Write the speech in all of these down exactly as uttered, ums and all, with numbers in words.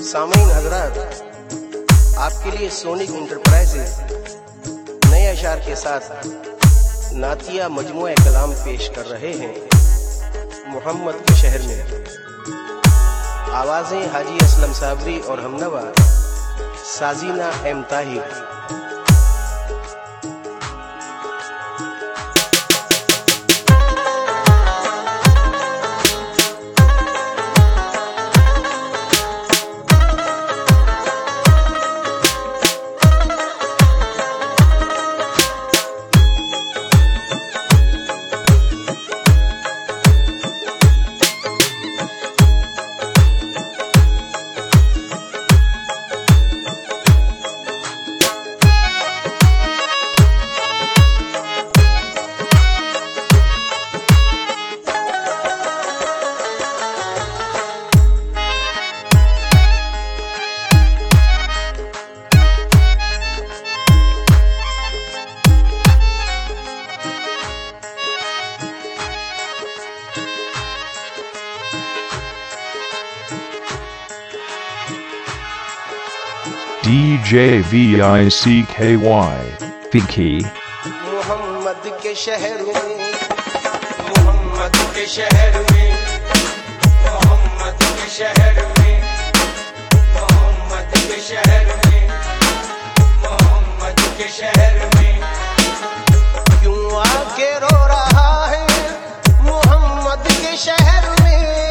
सामईन हजरात, आपके लिए सोनिक इंटरप्राइजेज नए अशार के साथ नातिया मजमुआ कलाम पेश कर रहे हैं। मोहम्मद के शहर में आवाजें हाजी असलम साबरी और हमनवा साजीना M Tahir. D J V I C K Y Vicky Mohammad के शहर में, मोहम्मद के शहर में, मोहम्मद के शहर में, मोहम्मद के शहर में, मोहम्मद के शहर में क्यों आके रो रहा है मोहम्मद के शहर में।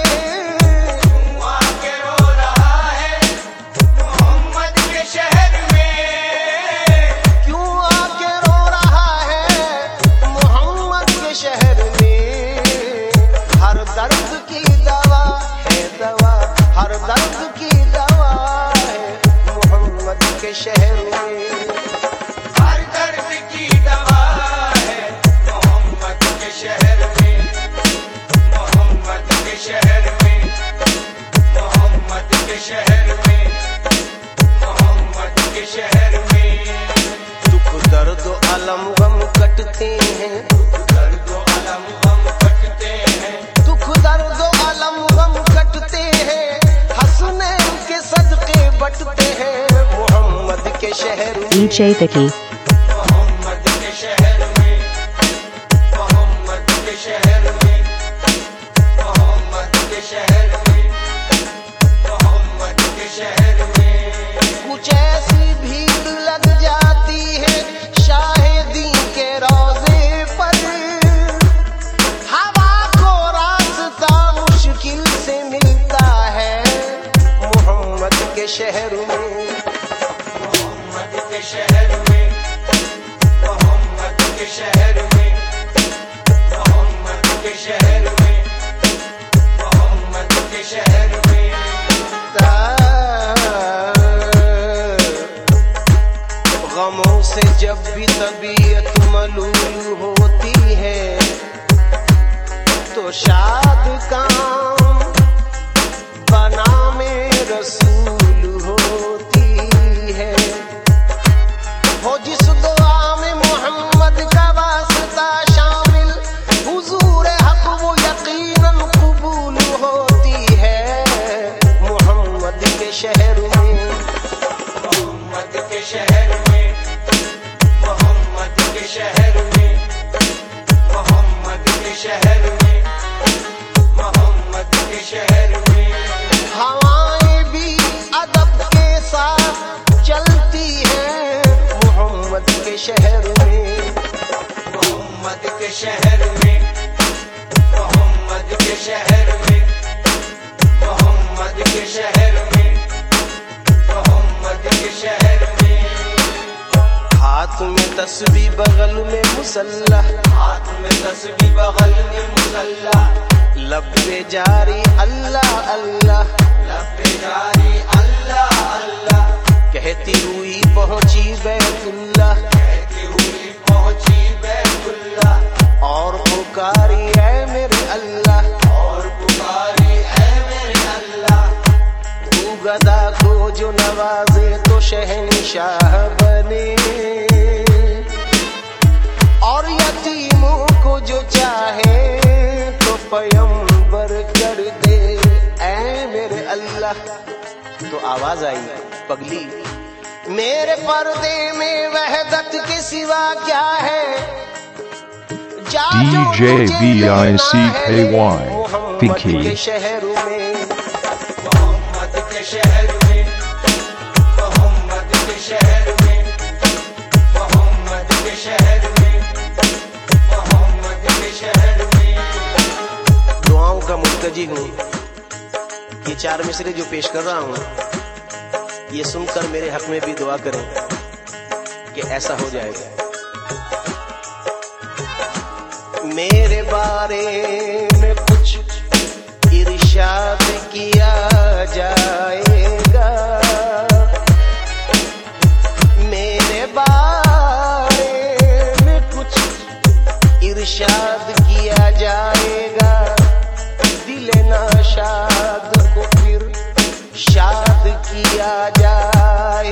के शहर में हर दर्द की दवा है मोहम्मद के शहर में, मोहम्मद के शहर में, मोहम्मद के शहर में, मोहम्मद के शहर में दुख दर्द अलम गम कटते हैं, दुख दर्द अलम गम कटते हैं, दुख दर्द अलम गम कटते हैं, हंसने के सदके बटते हैं के शहर में। D J Vicky मोहम्मद के शहर में, मोहम्मद के शहर में, मोहम्मद के शहर में, मोहम्मद के शहर में कुछ ऐसी भीड़ लग जाती है शाहिदी के रोजे पर, हवा को रास्ता मुश्किल से मिलता है मोहम्मद के शहर में, के शहर में, मोहम्मद के शहर में, मोहम्मद के शहर में, मोहम्मद के शहर में गमों से जब भी तबीयत मलूल होती है तो शाद काम बना में रसूल होती है। हो जिस दुआ में मोहम्मद का वास्ता शामिल हुजूर हक वो यकीनन कबूल होती है मोहम्मद के शहर में, मोहम्मद के शहर में, मोहम्मद के शहर में, मोहम्मद के शहर में, मोहम्मद के शहर में हवाएं भी अदब के साथ चलती हैं मोहम्मद के शहर में, मोहम्मद के शहर में, मोहम्मद के शहर में, मोहम्मद के शहर में, मोहम्मद के शहर में हाथ में तस्बीह बगल में मुसल्ला, हाथ में तस्बीह बगल में मुसल्ला, लब पे जारी अल्लाह अल्लाह, लब पे जारी अल्लाह अल्लाह कहती हुई पहुंची बैतुल्लाह, कहती हुई पहुंची बैतुल्लाह और पुकारी है मेरे अल्लाह, और पुकारी है मेरे अल्लाह तू गदा को जो नवाजे तो शहंशाह बने और यतीमों को जो चाहे तो पैगंबर कर दे ऐ मेरे अल्लाह। तो आवाज आई, पगली मेरे पर्दे में वहदत के सिवा क्या है, D J V I C K Y Pinky के शहर में, मोहम्मद के शहर में, मोहम्मद के शहर में, मोहम्मद के शहर में, मोहम्मद के शहर में। दुआओं का मुर्तजी हूँ। ये चार मिसरे जो पेश कर रहा हूँ, ये सुनकर मेरे हक में भी दुआ करें कि ऐसा हो जाएगा। मेरे बारे में कुछ इरशाद किया जाएगा, मेरे बारे में कुछ इरशाद किया जाएगा, दिल नाशाद को फिर शाद किया जाएगा।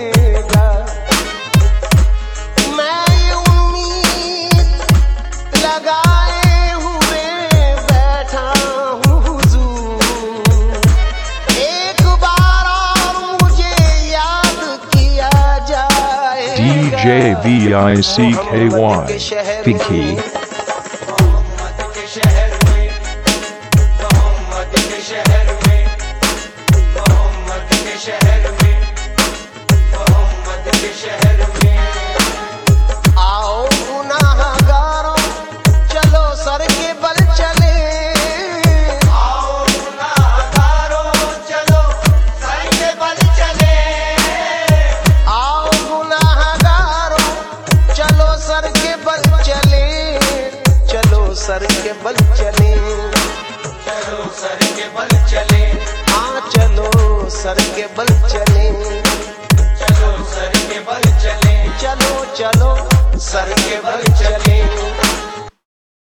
मैं ये उम्मीद लगाए हुए बैठा हूँ हुजूर, एक बार और मुझे याद किया जाएगा। D J V I C K Y Pinky Mohammad के शहर में, मोहम्मद के शहर में, मोहम्मद के शहर में, मोहम्मद के शहर में। आओ गुनाहगारों चलो सर के बल चले, आओ गुनाहगारों चलो सर के बल चले, आओ गुनाहगारों चलो सर के बल चले, चलो सर के बल चले, चलो सर के बल चले, हाँ चलो सर के बल चले, चलो सर के बल चले, चलो चलो सर के बल चले।